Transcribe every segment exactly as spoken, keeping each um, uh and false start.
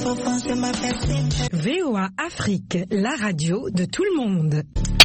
V O A Afrique, la radio de tout le monde.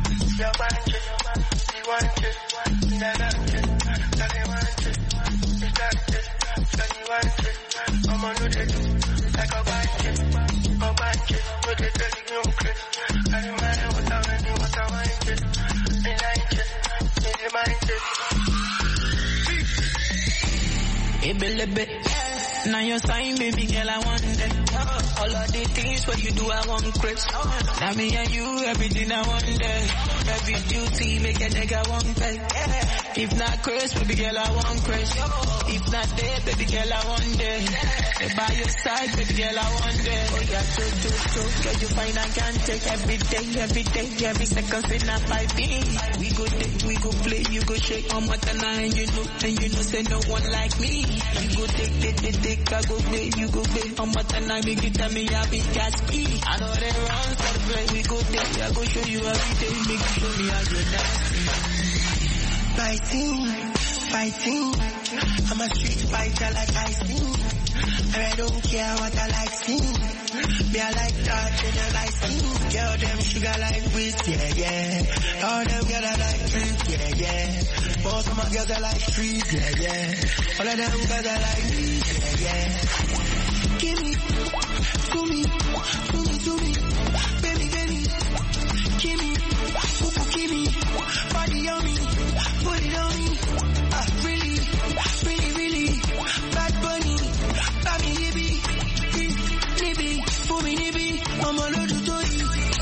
Now your sign, baby girl, I want that. All of the things what you do, I want Chris. Now me and you, everything I want that. Every duty, make a nigga want pay. If not Chris, baby girl, I want Chris. If not there, baby girl, I want that. By your side, baby girl, I want that. Oh yeah, so, so, so, girl, you find I can take every day, every day, every second, say not five things. We go take, we go play, you go shake on my tonight, and you know, and you know, say no one like me. You go take, take, take, take. I go play, you go play. How much time I make you tell me I be Gatsby. I know they run for the play, we go there. I go show you every day, make you show me how you're nasty. Fighting, fighting. I'm a street fighter like I sing. And I don't care what I like sing. Me I like that and I like sing. Girl them sugar like whisk, yeah, yeah. All them girls I like drink, yeah, yeah. Most of my girls I like street, yeah, yeah. All of them girls I like me, yeah, yeah. Give me, to me, to me, to me, baby, baby. Give me, ooh, give me, body on me, put it on me. Ah, really, really, really, bad bunny, baby, nibby, nibby, for me, nibby, I'm a little toy.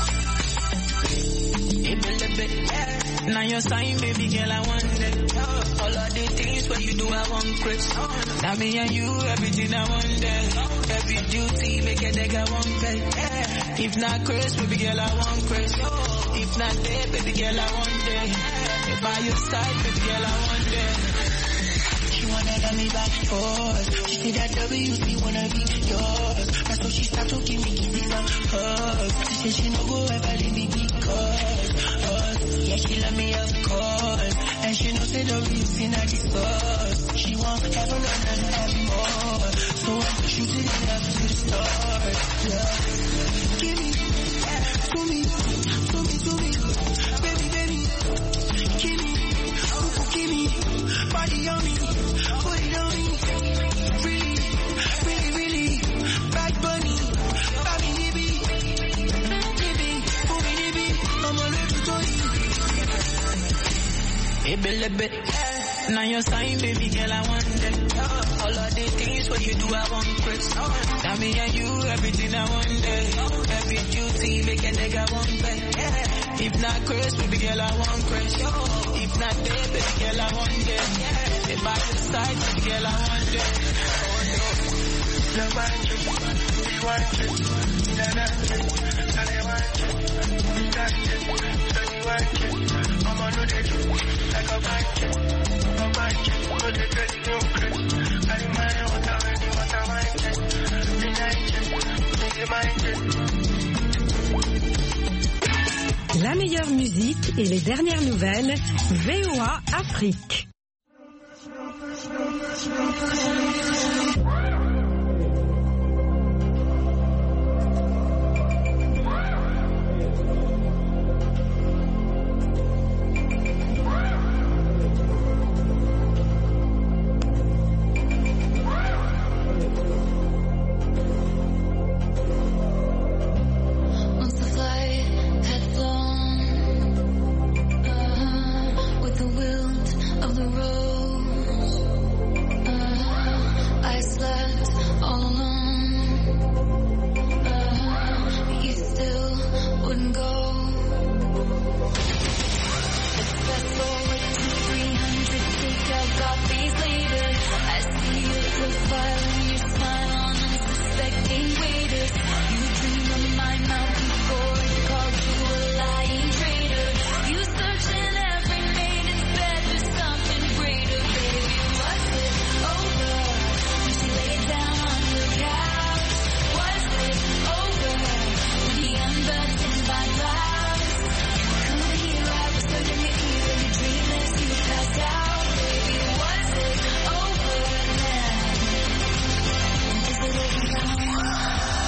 Now your sign, baby girl, I want that. All of the things what you do, I want Chris. Now me and you, everything I want that. Every duty, make a nigga want that. If not Chris, baby girl, I want Chris. If not there, baby girl, I want that. By your side, baby girl, I want that. She wanna let me back forth. She said that W C wanna be yours. That's why she start to give me kisses and hugs. She said she no go ever leave me because us. Yeah, she love me of course. And she knows that the reason I discuss. She wants heaven and nothing more. So I'm shooting it up to the stars. Yeah. Give me, to me, to me, to me, baby, baby. Give me, ooh, give me, body on me, put it on me. Really, really, really, bad bunny, baby, nibby, nibby, for me, nibby, I'm a little toy. Hey, baby, now your sign, baby girl, I want that. All of the things what you do, I want Chris. Now me and you, everything I want that. Every duty, make a nigga want that. If not Chris, baby girl, I want Chris. If not there, baby girl, I want that. If by your side, baby girl, I want that. No want you, we want you, no want you, no they want you, we got you, so we want you. I'm on the do, like a want you, a want you, but the girl you don't Chris. I demand what I want, what I want, we like you, we mind you. La meilleure musique et les dernières nouvelles, V O A Afrique.